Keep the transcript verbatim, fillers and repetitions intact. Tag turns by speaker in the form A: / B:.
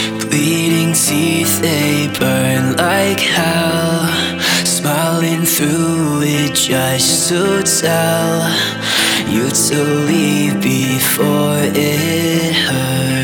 A: Bleeding teeth, they burn like hell. Smiling through it just to tell you to leave before it hurts.